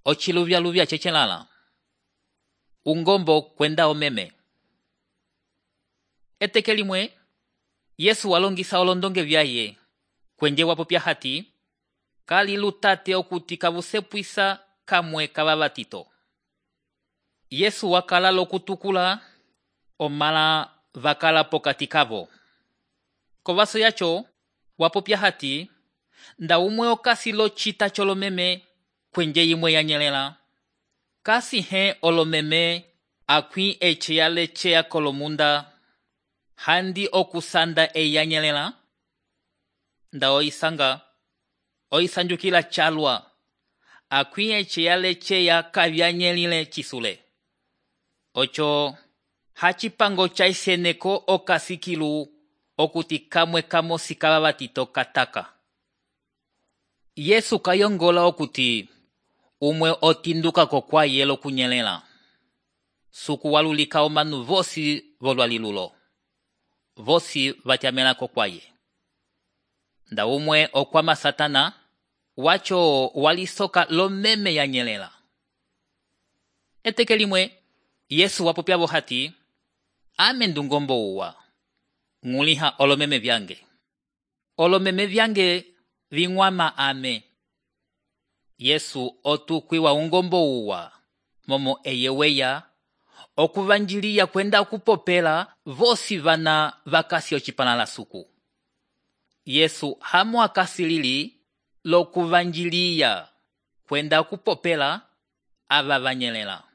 ochiluvya chechelala. Ungombo kwenda omeme. Eteke limwe, Yesu walongisa olondonge vyaye, kwenje wapopya hati, kali lutate okuti kavusepwisa kamwe kavavatito. Yesu wakala lokutukula, omala vakala pokati kavo. Kovaso yacho, wapopya hati, nda umwe okasi lo chita cholomeme, kwenje yimwe yanyelela. Kasi he olomeme, akwi eche ya leche ya kolomunda, handi okusanda yanyelela. Nda oisanjukila chalwa, akwi eche ya leche ya kavyanyelile chisule. Ocho, hachipango chaiseneko okasikilu, okuti kamwe kamosi kavavatito kataka. Yesu kayongola okuti, umwe otinduka kokwa yelo kunyelela. Suku walulika omanu vosi volwalilulo. Vosi vatiamela kokwaye. Nda umwe okwama Satana, wacho walisoka lomeme yanyelela. Eteke limwe, Yesu wapopya hati, ame ndungombo uwa. Nguliha olomeme vyange. Olomeme vyange vingwama ame. Yesu otukwiwa ungombo uwa, momo eyeweya, okuvanjilia kwenda kupopela vosi vana vakasi ochipalala suku. Yesu hamo akasilili lokuvanjilia kwenda kupopela ava vanyelela.